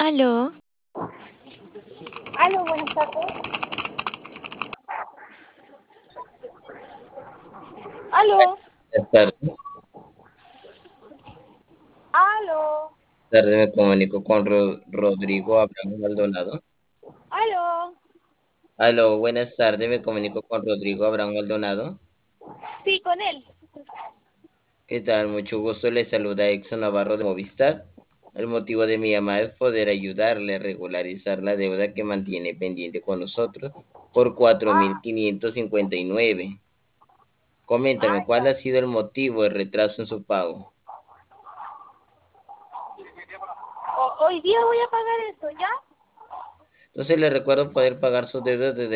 Aló, Aló, buenas tardes. Aló, Buenas tardes. aló, Tarde me comunico con Rodrigo Abraham Maldonado. aló. Aló, buenas tardes, me comunico con Rodrigo Abraham Maldonado. Sí, con él. ¿Qué tal? Mucho gusto, le saluda Exxon Navarro de Movistar. El motivo de mi llamada es poder ayudarle a regularizar la deuda que mantiene pendiente con nosotros por cuatro mil Ah, quinientos cincuenta y nueve. Coméntame, ¿cuál ya. ha sido el motivo del retraso en su pago? Hoy día voy a pagar eso, ¿ya? Entonces le recuerdo poder pagar sus deudas desde